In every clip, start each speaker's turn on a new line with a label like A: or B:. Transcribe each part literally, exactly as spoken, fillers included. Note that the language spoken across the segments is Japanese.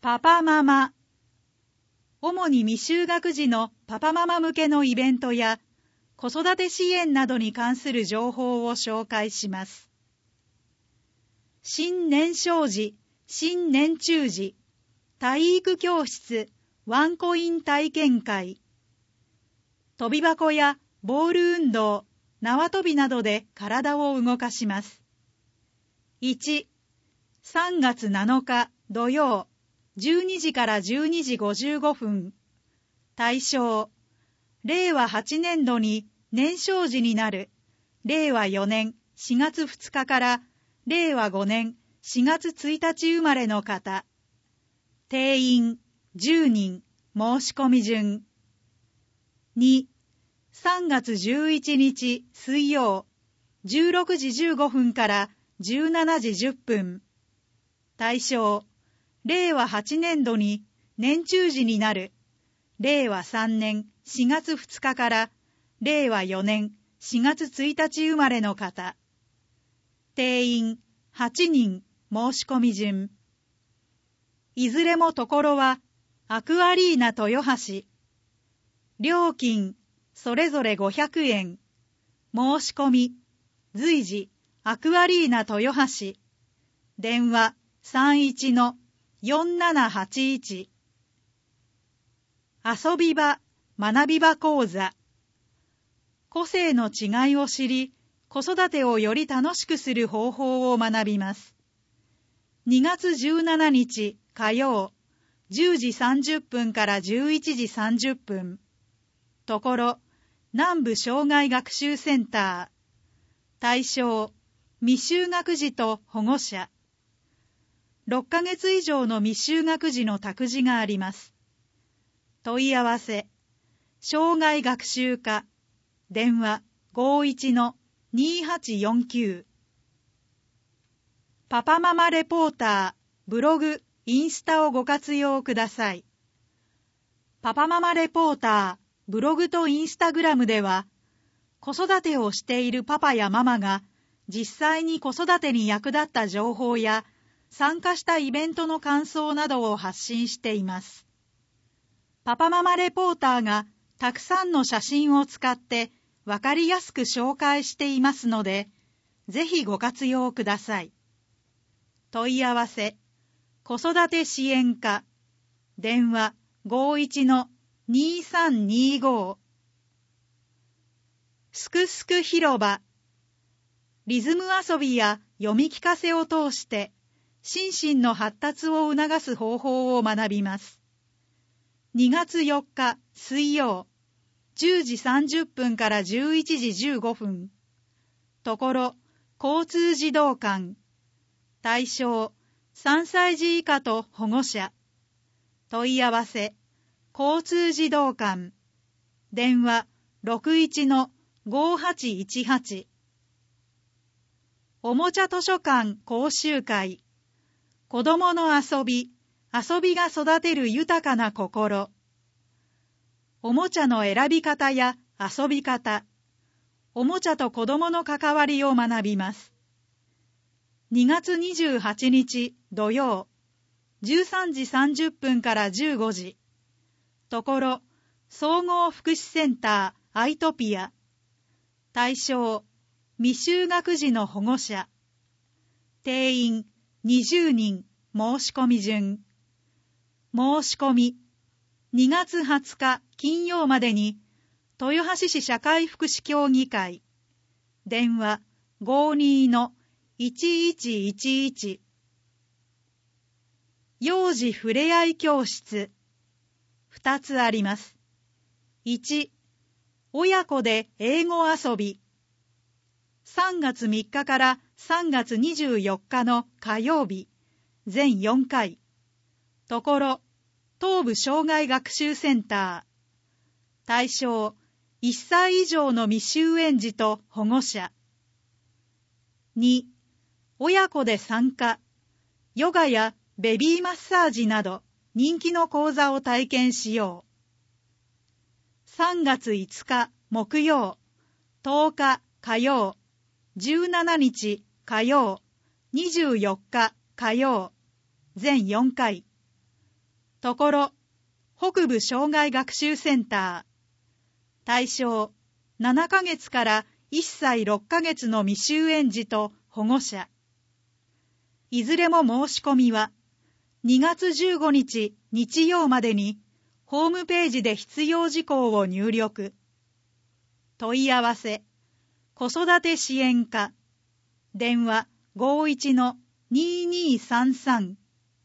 A: パパママ。主に未就学児のパパママ向けのイベントや子育て支援などに関する情報を紹介します。新年少児、新年中児、体育教室、ワンコイン体験会。跳び箱やボール運動、縄跳びなどで体を動かします。いち、さんがつなのか土曜、じゅうにじからじゅうにじごじゅうごふん。対象、れいわはちねんどに年少児になる、れいわよねんしがつふつかかられいわごねんしがつついたち生まれの方。定員じゅうにん、申し込み順。に、さんがつじゅういちにち水曜、じゅうろくじじゅうごふんからじゅうしちじじゅっぷん。対象、れいわはちねんどに年中児になる、れいわさんねんしがつふつかかられいわよねんしがつついたち生まれの方。定員はちにん、申し込み順。いずれもところはアクアリーナ豊橋。料金それぞれごひゃくえん。申し込み随時アクアリーナ豊橋。電話 さんいちのよんななはちいち。遊び場、学び場講座。個性の違いを知り、子育てをより楽しくする方法を学びます。にがつじゅうしちにち火曜、じゅうじさんじゅっぷんからじゅういちじさんじゅっぷん。ところ、南部障害学習センター。対象、未就学児と保護者。ろっかげつ以上の未就学児の託児があります。問い合わせ、障害学習課、電話 ごいちのにはちよんきゅう。パパママレポーター、ブログ、インスタをご活用ください。パパママレポーター、ブログとインスタグラムでは、子育てをしているパパやママが実際に子育てに役立った情報や参加したイベントの感想などを発信しています。パパママレポーターがたくさんの写真を使ってわかりやすく紹介していますので、ぜひご活用ください。問い合わせ、子育て支援課、電話 ごいちのにさんにご。すくすく広場。リズム遊びや読み聞かせを通して心身の発達を促す方法を学びます。にがつよっか水曜、じゅうじさんじゅっぷんからじゅういちじじゅうごふん。ところ、交通児童館。対象、さんさい児以下と保護者。問い合わせ、交通児童館。電話ろくいちのごはちいちはち。おもちゃ図書館講習会。子どもの遊び、遊びが育てる豊かな心。おもちゃの選び方や遊び方、おもちゃと子どもの関わりを学びます。にがつにじゅうはちにち土曜、じゅうさんじさんじゅっぷんからじゅうごじ。ところ、総合福祉センターアイトピア。対象、未就学児の保護者。定員にじゅうにん、申し込み順。申し込み、にがつはつか金曜までに、豊橋市社会福祉協議会。電話ごにのいちいちいちいち。幼児ふれあい教室。ふたつあります。いち、親子で英語遊び。さんがつみっかからさんがつにじゅうよっかの火曜日、全よんかい。ところ、東部障害学習センター。対象、いっさい以上の未就園児と保護者。に、親子で参加。ヨガやベビーマッサージなど人気の講座を体験しよう。さんがついつか木曜、とおか火曜、じゅうしちにち火曜、にじゅうよっか火曜、全よんかい。 ところ、北部障害学習センター。対象、ななかげつからいっさいろっかげつの未就園児と保護者。いずれも申し込みは、にがつじゅうごにち日曜までに、ホームページで必要事項を入力。問い合わせ、子育て支援課。電話 ごーいちのにーにーさんさん。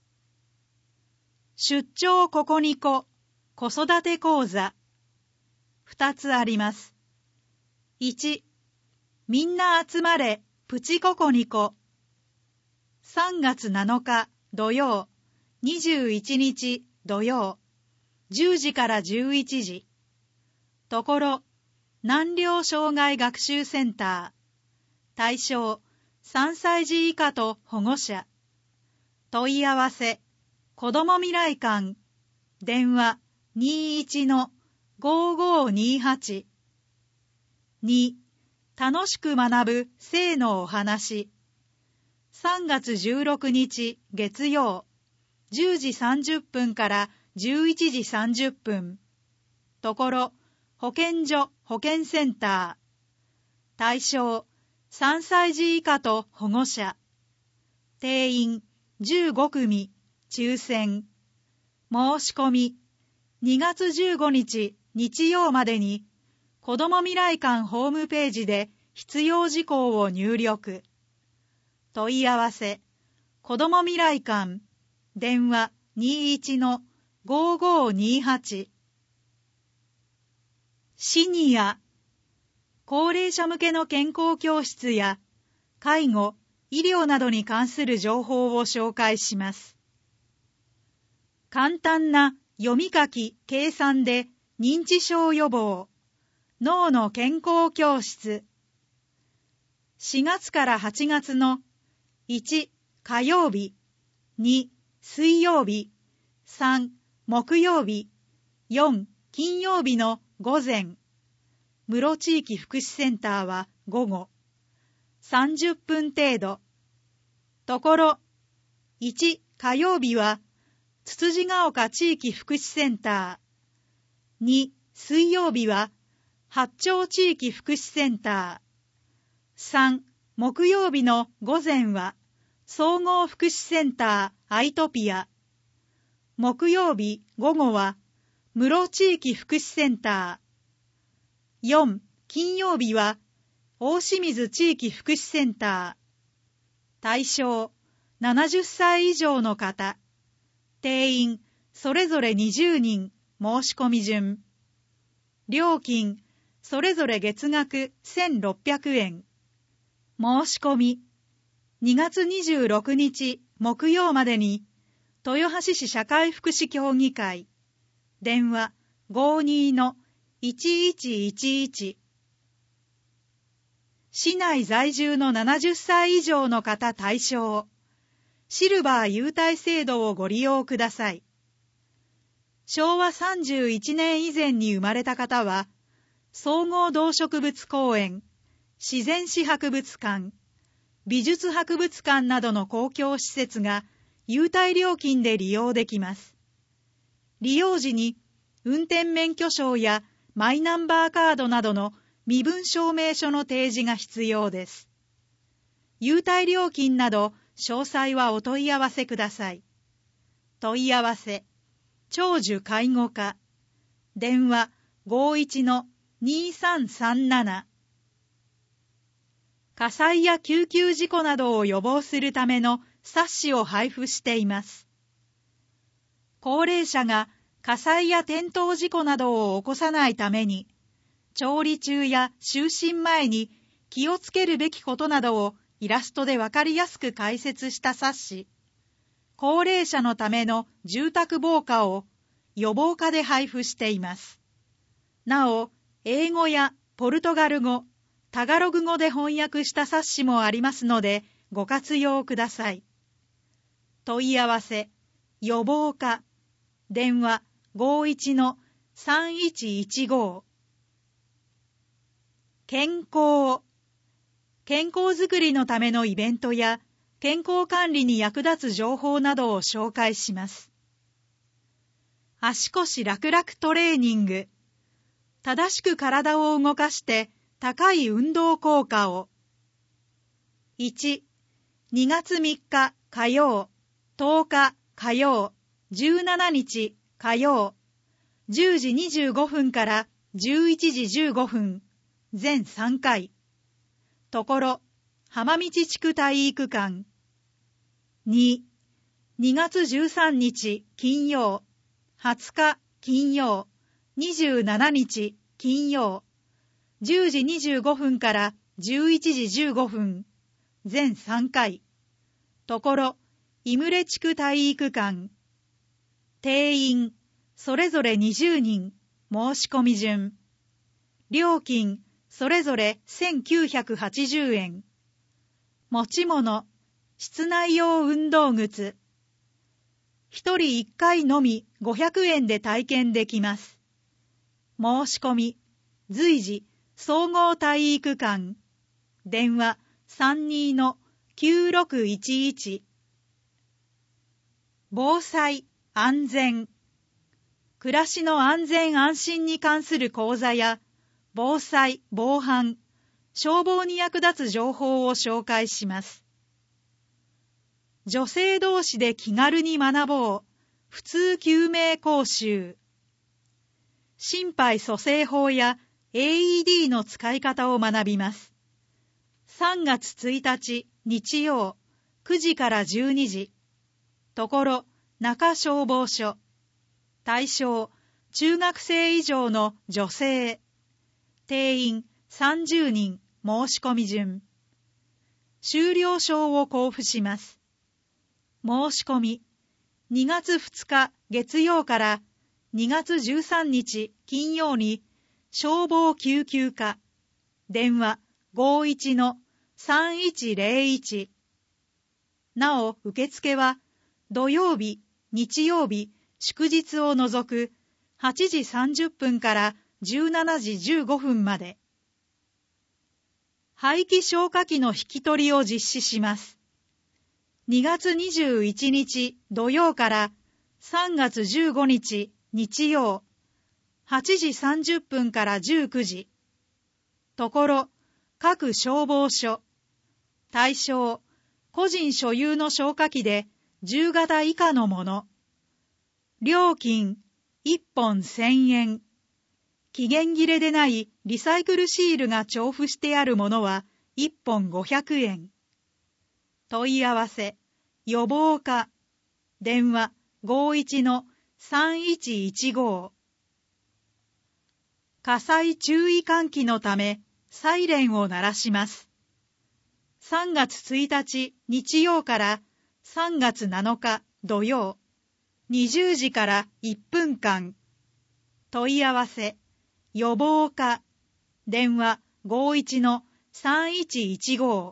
A: 出張ここにこ子育て講座。ふたつあります。いち、みんな集まれプチココニコ。さんがつなのか土曜、にじゅういちにち土曜、じゅうじからじゅういちじ。ところ、難病障害学習センター。対象、さんさいじ以下と保護者。問い合わせ、子ども未来館。電話 にーいちのごーごーにーはち。に、楽しく学ぶ性のお話。さんがつじゅうろくにち月曜、じゅうじさんじゅっぷんからじゅういちじさんじゅっぷん。ところ、保健所保健センター。対象、さんさいじ以下と保護者。定員じゅうごくみ、抽選。申し込み、にがつじゅうごにち日曜までに、子ども未来館ホームページで必要事項を入力。問い合わせ、子ども未来館。電話 にーいちのごーごーにーはち。シニア、高齢者向けの健康教室や介護、医療などに関する情報を紹介します。簡単な読み書き、計算で認知症予防、脳の健康教室。しがつからはちがつのいち火曜日、に水曜日、さん木曜日、よん金曜日の午前、室地域福祉センターは午後、さんじゅっぷん程度。ところ、いち火曜日は、つつじが丘地域福祉センター、に水曜日は、八丁地域福祉センター、さん木曜日の午前は、総合福祉センターアイトピア、木曜日午後は、室地域福祉センター、よん金曜日は、大清水地域福祉センター。対象、ななじゅっさい以上の方。定員、それぞれにじゅうにん、申し込み順。料金、それぞれ月額せんろっぴゃくえん。申し込み、にがつにじゅうろくにち木曜までに、豊橋市社会福祉協議会。電話 ごーにーのいちいちいちいち。市内在住のななじゅっさい以上の方対象。シルバー優待制度をご利用ください。しょうわさんじゅういちねん以前に生まれた方は、総合動植物公園、自然史博物館、美術博物館などの公共施設が優待料金で利用できます。利用時に運転免許証やマイナンバーカードなどの身分証明書の提示が必要です。優待料金など詳細はお問い合わせください。問い合わせ、長寿介護課。電話 ごーいちのにーさんさんなな。火災や救急事故などを予防するための冊子を配布しています。高齢者が火災や転倒事故などを起こさないために、調理中や就寝前に気をつけるべきことなどをイラストでわかりやすく解説した冊子、高齢者のための住宅防火を予防課で配布しています。なお、英語やポルトガル語、タガログ語で翻訳した冊子もありますので、ご活用ください。問い合わせ、予防課。電話 ごーいちのさんいちいちご。健康。健康づくりのためのイベントや健康管理に役立つ情報などを紹介します。 足腰楽々トレーニング。正しく体を動かして高い運動効果を。いち、にがつみっか火曜、とおか火曜、じゅうしちにち火曜、じゅうじにじゅうごふんからじゅういちじじゅうごふん、全さんかい。ところ、浜道地区体育館。に、にがつじゅうさんにち金曜、はつか金曜、にじゅうしちにち金曜、じゅうじにじゅうごふんからじゅういちじじゅうごふん、全さんかい。ところ、井牟礼地区体育館。定員、それぞれにじゅうにん、申し込み順。料金、それぞれせんきゅうひゃくはちじゅうえん。持ち物、室内用運動靴。一人一回のみごひゃくえんで体験できます。申し込み、随時、総合体育館。電話 さんにーのきゅうろくいちいち。防災、安全。暮らしの安全安心に関する講座や、防災、防犯、消防に役立つ情報を紹介します。女性同士で気軽に学ぼう。普通救命講習。心肺蘇生法や エーイーディー の使い方を学びます。さんがつついたち日曜くじからじゅうにじ。ところ中消防署。対象中学生以上の女性。定員さんじゅうにん、申し込み順。修了証を交付します。申し込み、にがつふつか月曜からにがつじゅうさんにち金曜に消防救急課。電話 ごーいちのさんいちゼロいち。なお受付は土曜日、日曜日、祝日を除くはちじさんじゅっぷんからじゅうしちじじゅうごふんまで。排気消火器の引き取りを実施します。にがつにじゅういちにち土曜からさんがつじゅうごにち日曜、はちじさんじゅっぷんからじゅうくじ。ところ、各消防署。対象、個人所有の消火器でじゅうがた以下のもの。料金、いっぽんせんえん。期限切れでないリサイクルシールが調布してあるものはいっぽんごひゃくえん。問い合わせ、予防課。電話 ごーいちのさんいちいちご。火災注意喚起のためサイレンを鳴らします。さんがつついたち日曜からさんがつなのか土曜、にじゅうじからいっぷんかん。問い合わせ、予防課。電話 ごーいちのさんいちいちご。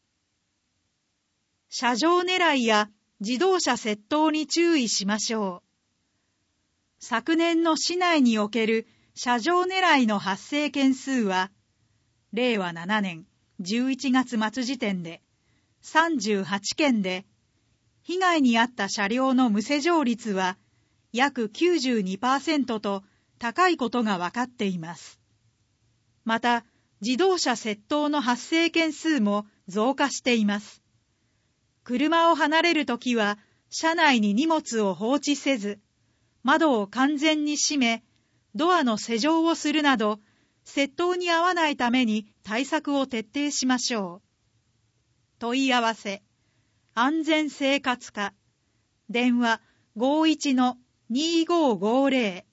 A: 車上狙いや自動車窃盗に注意しましょう。昨年の市内における車上狙いの発生件数は、れいわななねんじゅういちがつまつ時点でさんじゅうはちけんで、被害に遭った車両の無施錠率は約 きゅうじゅうにパーセント と高いことが分かっています。また、自動車窃盗の発生件数も増加しています。車を離れるときは、車内に荷物を放置せず、窓を完全に閉め、ドアの施錠をするなど、窃盗に遭わないために対策を徹底しましょう。問い合わせ、安全生活課。電話 ごーいちのにーごーごーぜろ。